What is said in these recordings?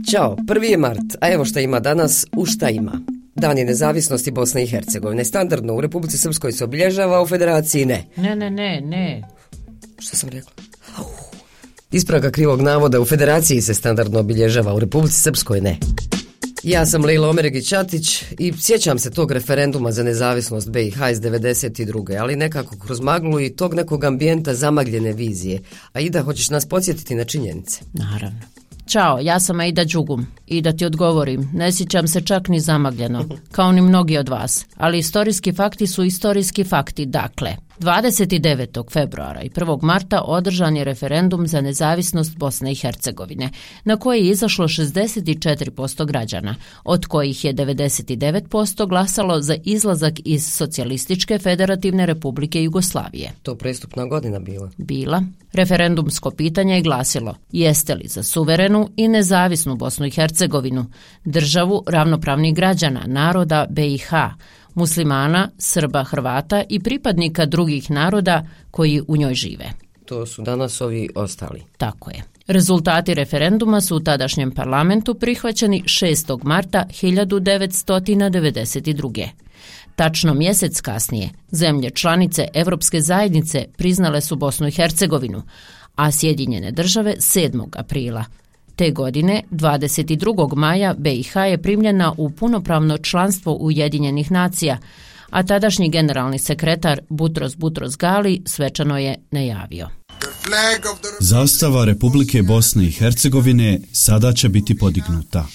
Ćao, 1. je mart, a evo šta ima danas u Šta ima. Dan je nezavisnosti Bosne i Hercegovine. Standardno u Republici Srpskoj se obilježava, u Federaciji ne. Ne. Šta sam rekla? Ispravka krivog navoda, u Federaciji se standardno obilježava, u Republici Srpskoj ne. Ja sam Lejla Omeregić-Ćatić i sjećam se tog referenduma za nezavisnost BiH iz 92. ali nekako kroz maglu i tog nekog ambijenta zamagljene vizije. A Ida, hoćeš nas podsjetiti na činjenice? Naravno. Ćao, ja sam Aida Đugum i da ti odgovorim, ne sjećam se čak ni zamagljeno, kao ni mnogi od vas, ali istorijski fakti su istorijski fakti. Dakle, 29. februara i 1. marta održan je referendum za nezavisnost Bosne i Hercegovine, na koji je izašlo 64% građana, od kojih je 99% glasalo za izlazak iz Socijalističke federativne republike Jugoslavije. To prestupna godina bila? Bila. Referendumsko pitanje je glasilo: jeste li za suverenu i nezavisnu Bosnu i Hercegovinu, državu ravnopravnih građana, naroda BiH, muslimana, Srba, Hrvata i pripadnika drugih naroda koji u njoj žive. To su danas ovi ostali. Tako je. Rezultati referenduma su u tadašnjem parlamentu prihvaćeni 6. marta 1992. Tačno mjesec kasnije, zemlje članice Europske zajednice priznale su Bosnu i Hercegovinu, a Sjedinjene države 7. aprila. Te godine, 22. maja, BiH je primljena u punopravno članstvo Ujedinjenih nacija, a tadašnji generalni sekretar Butros Gali svečano je najavio: zastava Republike Bosne i Hercegovine sada će biti podignuta.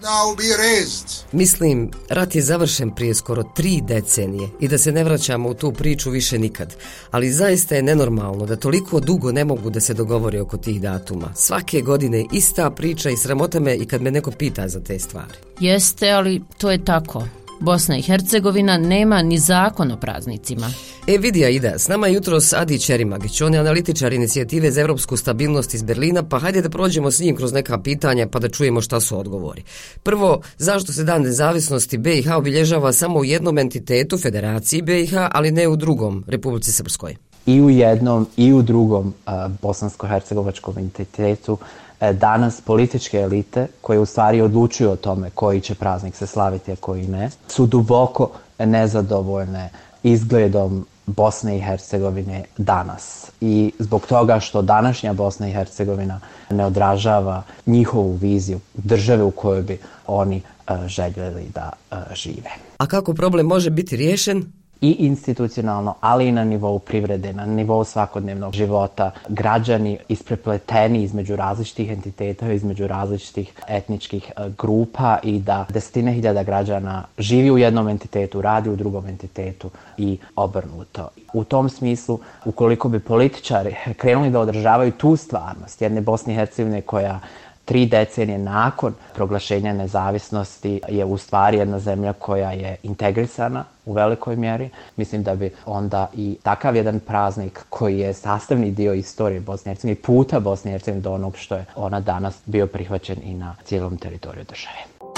Mislim, rat je završen prije skoro 3 decenije i da se ne vraćamo u tu priču više nikad. Ali zaista je nenormalno da toliko dugo ne mogu da se dogovore oko tih datuma. Svake godine ista priča i sramota me i kad me neko pita za te stvari. Jeste, ali to je tako. Bosna i Hercegovina nema ni zakon o praznicima. Vidi, Aida, s nama je jutros Adi Ćerimagić, on je analitičar inicijative za evropsku stabilnost iz Berlina, pa hajde da prođemo s njim kroz neka pitanja pa da čujemo šta su odgovori. Prvo, zašto se dan nezavisnosti BiH obilježava samo u jednom entitetu, Federaciji BiH, ali ne u drugom, Republici Srpskoj? I u jednom i u drugom bosansko-hercegovačkom entitetu danas političke elite koje u stvari odlučuju o tome koji će praznik se slaviti, a koji ne, su duboko nezadovoljne izgledom Bosne i Hercegovine danas. I zbog toga što današnja Bosna i Hercegovina ne odražava njihovu viziju države u kojoj bi oni željeli da žive. A kako problem može biti riješen? I institucionalno, ali i na nivou privrede, na nivou svakodnevnog života, građani isprepleteni između različitih entiteta, između različitih etničkih grupa i da 10.000 građana živi u jednom entitetu, radi u drugom entitetu i obrnuto. U tom smislu, ukoliko bi političari krenuli da održavaju tu stvarnost jedne Bosne i Hercegovine koja 3 decenije nakon proglašenja nezavisnosti je u stvari jedna zemlja koja je integrisana u velikoj mjeri. Mislim da bi onda i takav jedan praznik koji je sastavni dio istorije Bosne i Hercegovine i puta Bosne i Hercegovine do onog što je ona danas bio prihvaćen i na cijelom teritoriju države.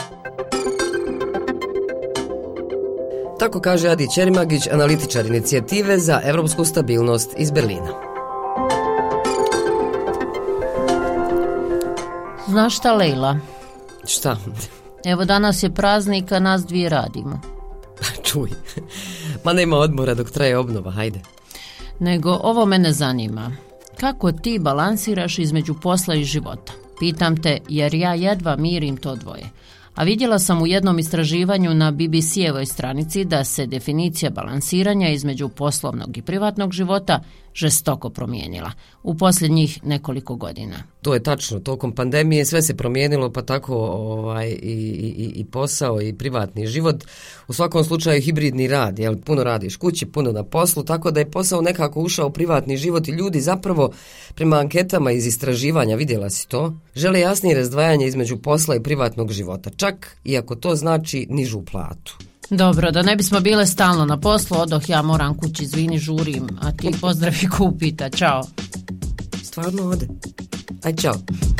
Tako kaže Adi Ćerimagić, analitičar inicijative za evropsku stabilnost iz Berlina. Znaš šta, Lejla? Šta? Evo, danas je praznik, a nas dvije radimo. Čuj, ma nema odmora dok traje obnova, hajde. Nego ovo mene zanima. Kako ti balansiraš između posla i života? Pitam te jer ja jedva mirim to dvoje. A vidjela sam u jednom istraživanju na BBC-evoj stranici da se definicija balansiranja između poslovnog i privatnog života žestoko promijenila u posljednjih nekoliko godina. To je tačno, tokom pandemije sve se promijenilo, pa tako i posao i privatni život. U svakom slučaju hibridni rad, jel, puno radiš kući, puno na poslu, tako da je posao nekako ušao u privatni život i ljudi zapravo prema anketama iz istraživanja, vidjela si to, žele jasnije razdvajanje između posla i privatnog života, čak i ako to znači nižu platu. Dobro, da ne bismo bile stalno na poslu, odoh ja moram kući, izvini, žurim, a ti pozdravi Kupita, čao. Stvarno ode. Aj, čao.